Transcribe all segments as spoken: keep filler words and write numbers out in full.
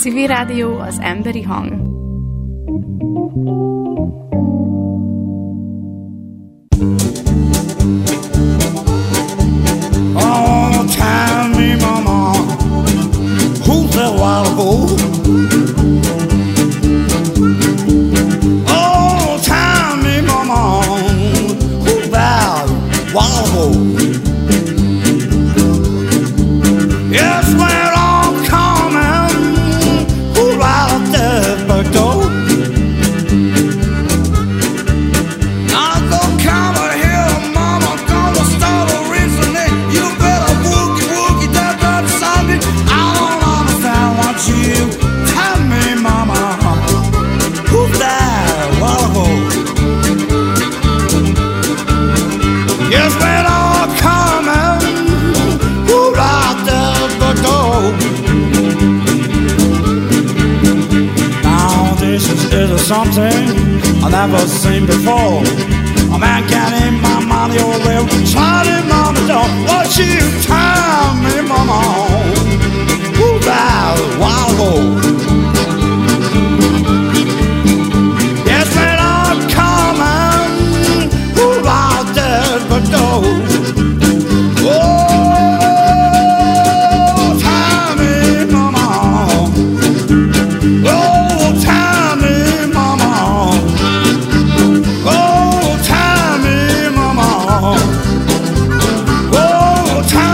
Civil Rádió az emberi hang. Oh, tell me, mama, who's that while ago? Oh, tell me, mama, who's that while ago? Yes, we're all coming, who's out there but go? Now go come here, mama, gonna start a reasoning. You better woogie woogie that that something. I don't understand what you tell me, mama. Who's that while ago? Yes, we're all coming, who's out there but go? Now this is, is something I've never seen before. A man getting my money away, trying mama don't. What you tell me, mama? Who's that while ago? Yes, man, I'm coming. Who's out there but go? Oh, tell me, mama. Oh, tell me, mama. Oh, tell me, mama. Oh, tell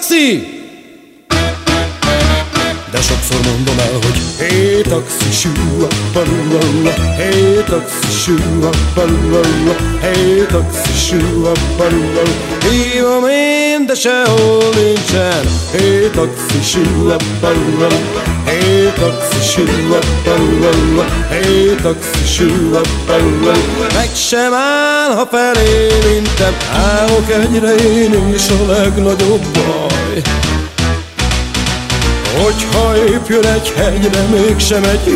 taxi! De sokszor mondom el, hogy hé, taxi, sűa, palula, hé, taxi, sűa, palula, hé, taxi, sűa, palula. Hívom én, de sehol nincsen, hé, taxi, sűa, palula, hé, taxi, sűa, palula, hé, taxi, sűa, palula. Meg sem áll, ha felé mintem, állok egyre én is a legnagyobb baj. Hogyha épp jön egy hegyre, mégsem egy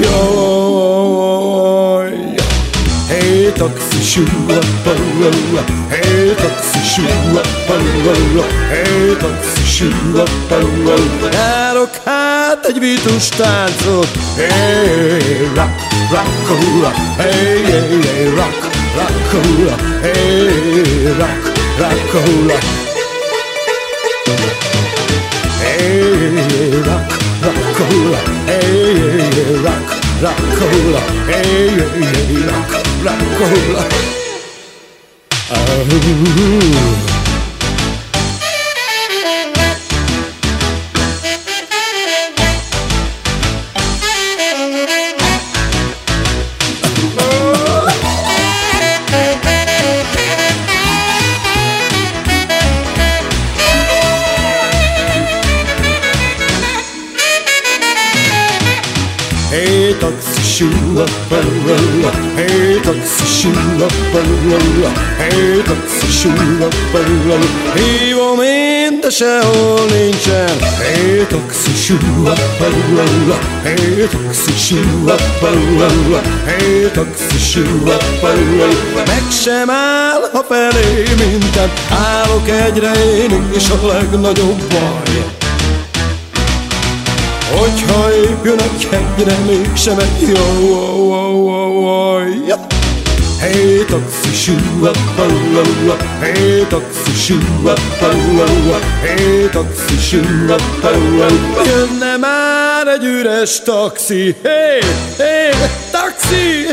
jaj. Hé, taxi, sűa, palula, hé, taxi, sűa, palula, hé, taxi, sűa, palula. Járok hát egy vitus táncot, hé, rock, rock'n'roll, hé, hé, hé, rock, rock'n'roll, hé, rock, rock'n'roll. Hey, rock, rock-a-hula. Hey, rock, rock-a-hula. Hey, rock, rock-a-hula. Hey, taxi, sűa, palula, hey, taxi, sűa, palula, hey, taxi, sűa, palula. Hívom én, de sehol nincsen, hey, taxi, sűa, palula, hey, taxi, sűa, palula, hey, taxi, sűa, palula. Meg sem áll, ha felé mintem, állok egyre én is a legnagyobb baj. Hogyha épp jön egy hegyre, mégsem egy jaj. Hey, taxi, sűa, palula, hey, taxi, sűa, palula, hey, taxi, sűa, palula. Jönne már egy üres taxi, hey, hey, taxi!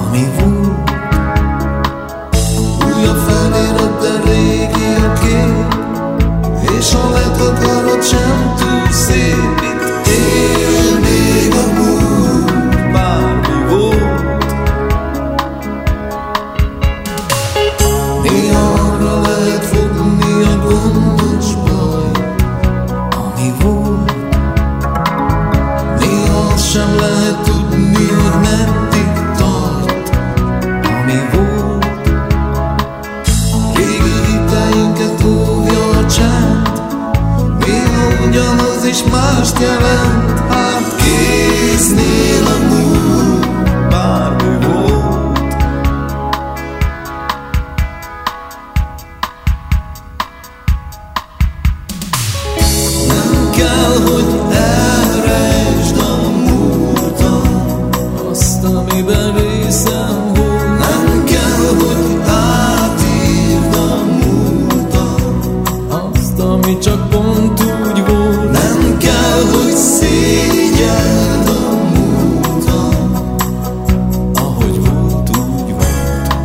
Újabb felérett, de régi a kép. volt sem túl szép, itt él még a múlt, bármi volt. Néha arra lehet fogni a gondos baj, ami volt. Néha azt sem lehet tudni, hogy meddig tart, ami volt. Régi hiteinket óvja a csend, néha ugyanaz is mást jelent. Hát késznél a múlt, bármi volt. Nem kell, hogy elrejtsd a múltam, azt, amiben részem volt. Nem kell, hogy átírd a múltam, azt, ami csak pont úgy volt. Nem kell, hogy szégyeld a múltam, ahogy volt, úgy volt.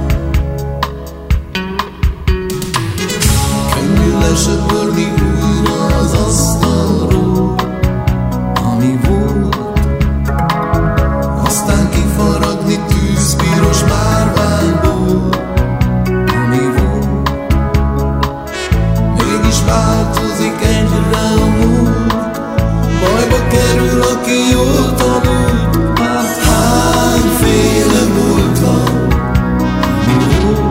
Könnyű lesöpörni újra az asztalról, ami volt, aztán kifaragni tűzpiros márványból, ami volt. Mégis változik egyre a múlt, bajba kerül, aki jól tanult. Hát hányféle múlt van, ami volt.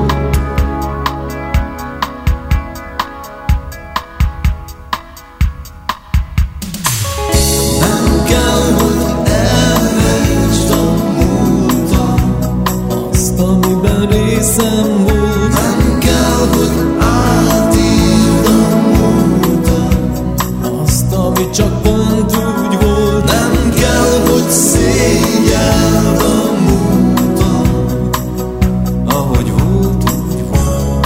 Nem kell, hogy elrejtsd a múltam, azt, amiben részem volt. Nem kell, hogy átírd a múltam, azt, ami csak pont úgy volt. Nem kell, hogy szégyeld a múltam, ahogy volt, úgy volt.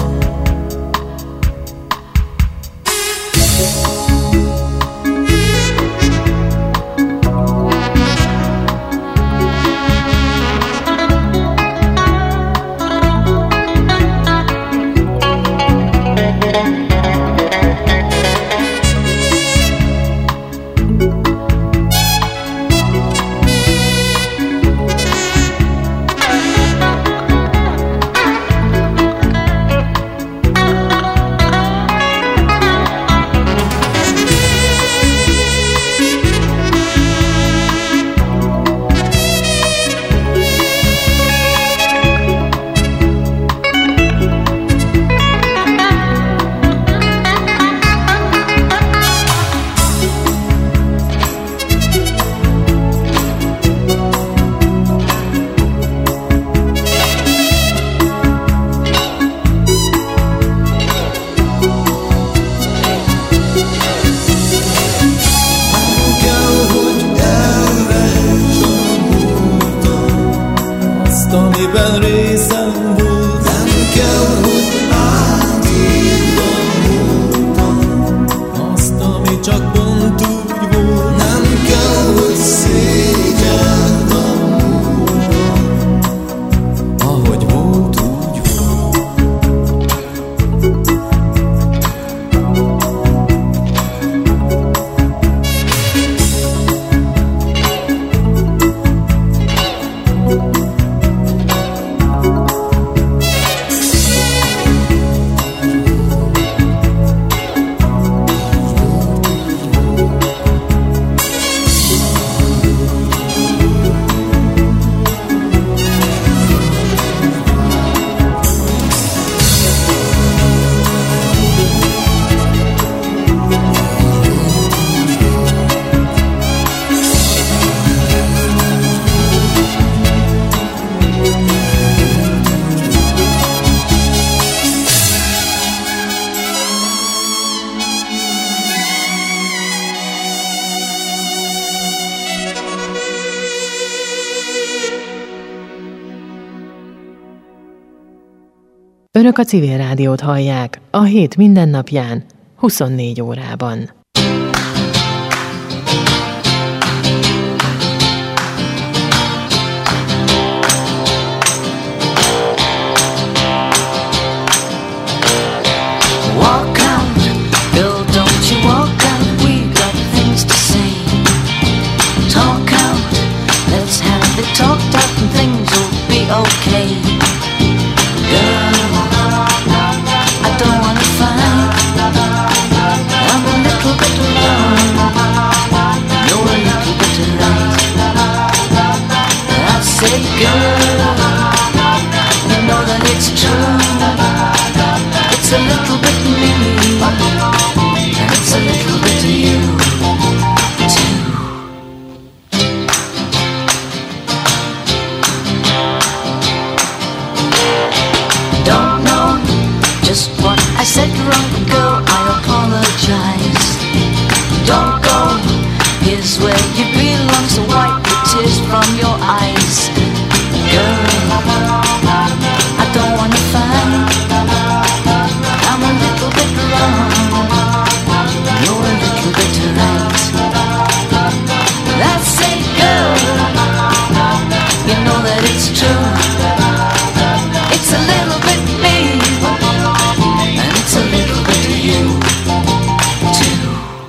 Nem kell, hogy elrejtsd a múltam, azt, amiben részem volt. Nem kell, hogy átírd a múltam, azt, ami csak pont úgy volt. Nem kell, hogy szégyeld a múltam, ahogy volt, úgy volt. Önök a Civil Rádiót hallják a hét mindennapján, huszonnégy órában. Walk out, girl, don't you walk out. We You've been long, so wipe the tears from your eyes. Girl, I don't wanna fight. I'm a little bit wrong. You're a little bit right. That's it, girl. You know that it's true. It's a little bit me, and it's a little bit of you, too.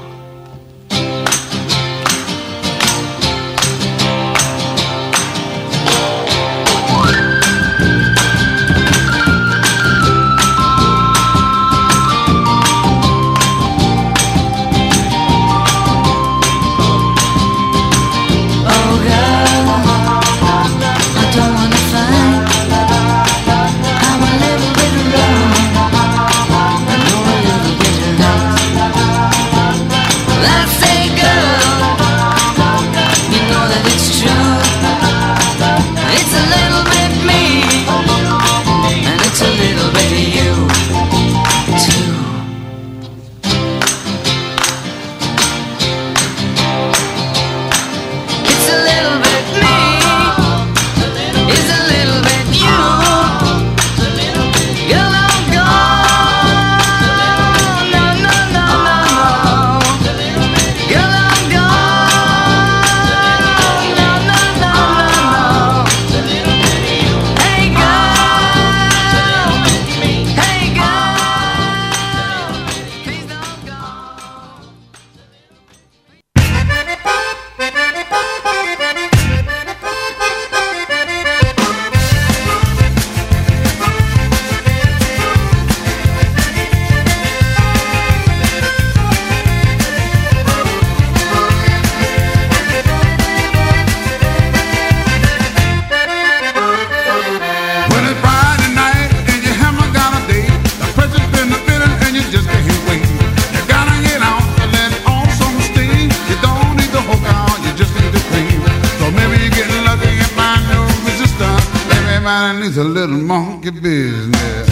It's a little monkey business.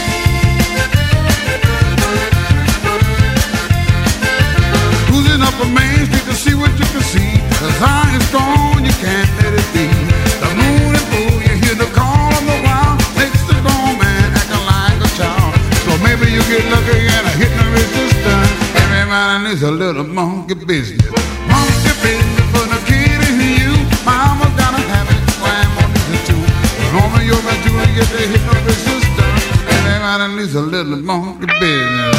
Cruising up a main street to see what you can see. The sign is strong, you can't let it be. The moon is full, you hear the call of the wild. Makes the grown man acting like a child. So maybe you get lucky and a hit the resistance. Everybody needs a little monkey business. Monkey business for the kid in you. Mama gotta have it, grandma needs it too. Homie, you're meant to get the hit no resistance. Everybody needs a little monkey business.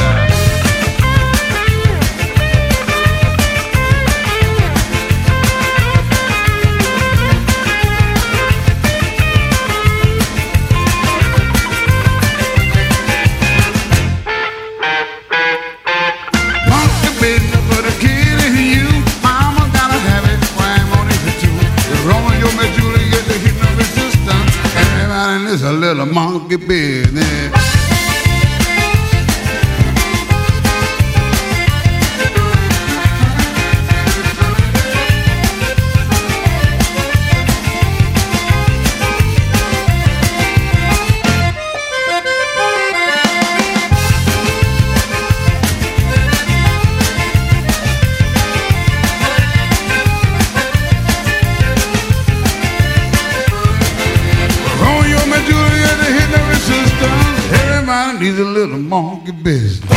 Monkey business for the kid in you. Mama gotta have it, grandma needs it too. Romeo and Juliet, the hit no resistance. Everybody needs a little monkey business. Needs a little monkey business.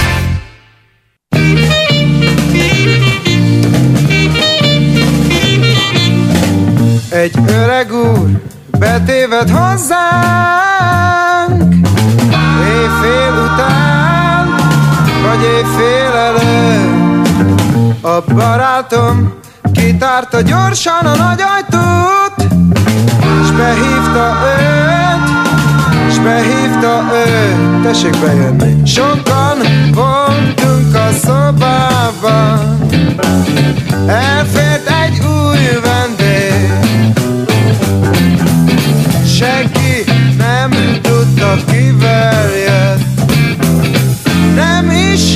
Egy öreg úr betéved hozzánk, éjfél után, vagy éjfél előtt. A barátom kitárta gyorsan a nagy ajtót, s behívta őt, s behívta őt, tessék bejönni. Sokan voltunk a szobában, elfért egy új vendég. Senki nem tudta, kivel jött, nem is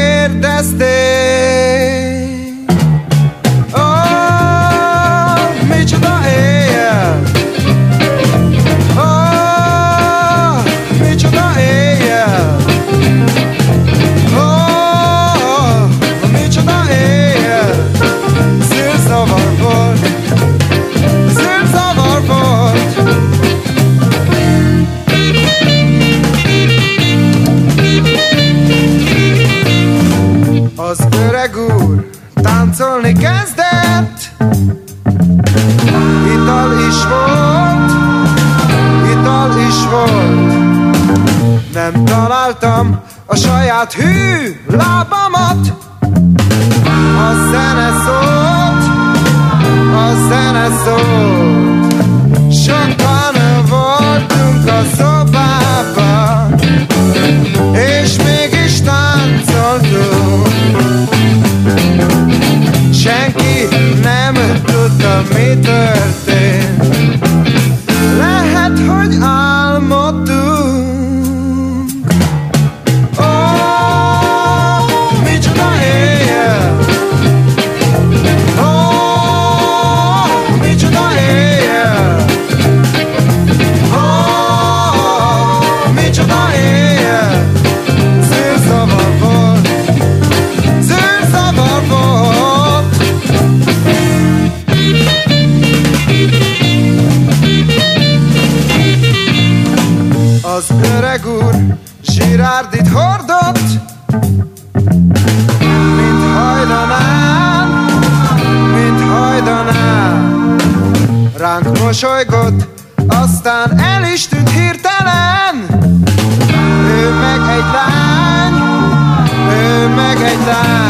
kérdezték. Ó, micsoda éjjel! Ó, micsoda éjjel! Ó, micsoda éjjel! Szélszavar Megtaláltam a saját hű lábamat. A zene szólt, a zene szólt. Sokan voltunk a szobában, és mégis táncoltunk. Senki nem tudta, mi történt. Lehet, hogy álmodtunk. Ó, micsoda éjjel! Ó, micsoda éjjel! Ó, micsoda éjjel! Zűrzavar volt, zűrzavar volt. Az öreg úr zsirárdit hordott, mint hajdanán, mint hajdanán. Ránk mosolygott, aztán el is tűnt hirtelen. Ő meg egy lány, ő meg egy lány.